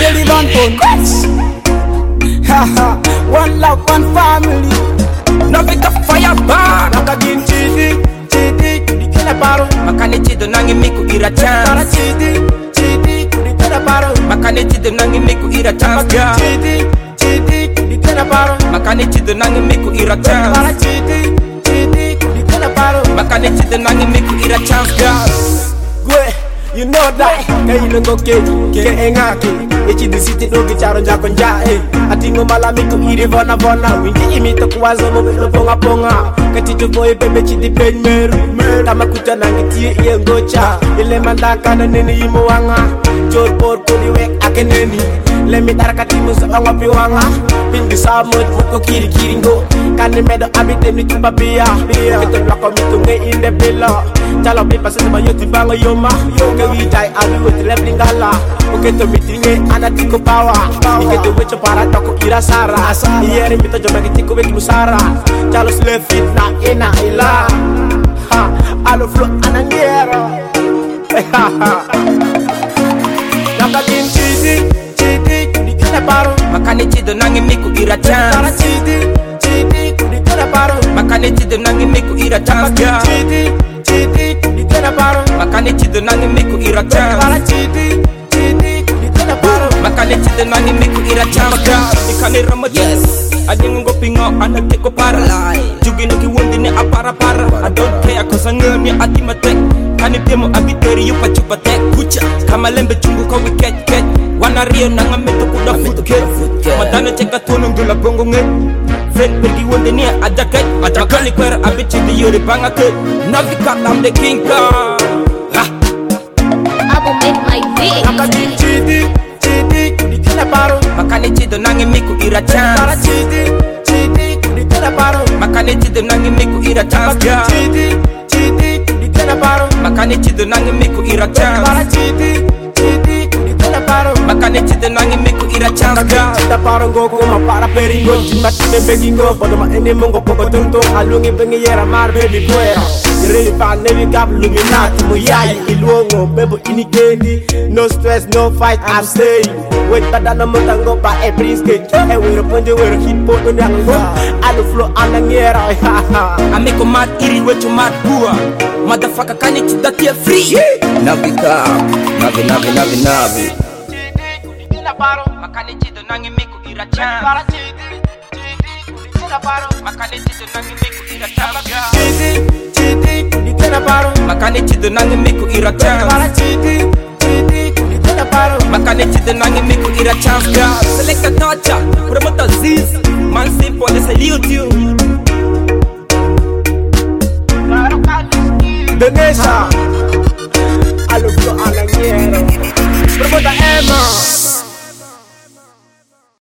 really run on. Haha, one love, one family. No pick up fire bar. Nakagin chidi, kudikena paro. Makane chido nangi miku ira chance. Chidi, kudikena paro. Makane chido nangi miku ira chance. Chidi, kudikena paro. Makane chido nangi miku ira chance. Chidi, kudikena paro. Makane chido nangi miku ira chance. Gue, you know that. Kaya nungo ke engake. Echi di city no gicharo njako njae. Atingo malamiku iri vona. Wingi imito kuwazo mo belo ponga. Katijo boy bebe chidi pen meru. Tamakuta nangi tie iye ngocha. Ile mandaka na nini imo wanga. Jor por kodi wek ake neni. Lemi tarakati musa anga piwanga. Pingi samud muko kiri ngo. Kani medo abite ni chupa bia. Kito lako mitu nge inde bila. Chalo pipa sese ma yoti bango yoma. Ke wijai alu woti lep lingala. Uketo mitinge ana tiko pawa. Iketo wecho para toko kira sara. Iyeri mito joma kitiko weki musara. Chalo slave fit na ina ila. Ha, alo flow anangero. Nakagin chidi, kudikena paro. Makane chido nangi miku ira chance. Chidi, kudikena paro. Makane chido nangi miku ira chance. Chidi, kudikena paro. Makane chido nangi miku ira chance. Chidi, kudikena paro. Makane chido nangi miku ira chance. Ikane rama yes. Adingo go pingo anake ko para. Jugi no ki wundi ne apara. I don't care cause I know me atimatek. Kani demo abiteri yupa chupa tek. Kucha kama lembe chungu kwa wiket. Wana rio nanga meto kuda footket. Madano cheka tono ngula bongo nge. Fen pergi wundi ne adaket. Adakali kwera abichi di yuri banga ke. Navika I'm the king car. I will make my way. Nakagin chidi, kudikena paro. Makane chido nangi miku ira chance. Chidi, kudikena paro. Makane chido nangi miku ira chance. Chidi, kudikena paro. Makane chido nangi miku ira chance. Chidi, kudikena paro. Makane chido nangi miku ira chance. Kita paro ngoko ma para peringo. Chimba time begingo. Bodo ma ene mongo poko tuntung. Alungi bengi yera mar baby boy. Really fan nevi gap luminati. Muyayi iluongo bebo inikendi. No stress, no fight, I'm staying. Wait tada na mutango pa e prince cake. E wero ponje wero hit po no nyango. Alu flow anangera. Ameko mad iri wecho mad bua. Motherfucker kani chida tia free. Navika, navi. Makane chido nangi miku ira chance. Makane chido nangi miku ira chance. Chidi, kudikena paro. Makane chido nangi miku ira chance. Chidi, kudikena paro. Makane chido nangi miku ira chance. Select a toucher, promoter Ziz. Man simple, they salute you. The nation.